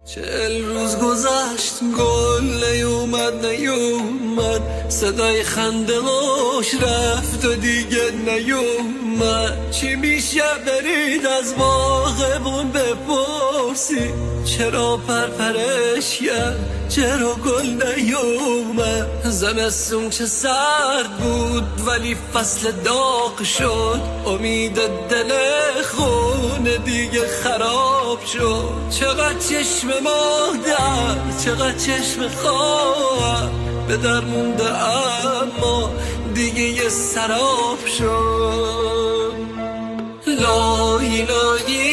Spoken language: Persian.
40 روز گذشت گل نیومد نیومد، صدای خنده هاش رفت و دیگه نیومد. چی میشه برید از باغبون بپرسی چرا پرپرش کرد چرا گل نیومد. زمستون چه سرد بود ولی فصل داغ شد، امید دل خونه دیگه خراب شد. چقدر چشم مادر چقدر چشم خواهر به در مونده اما دیگه یه سراب شد. لای لای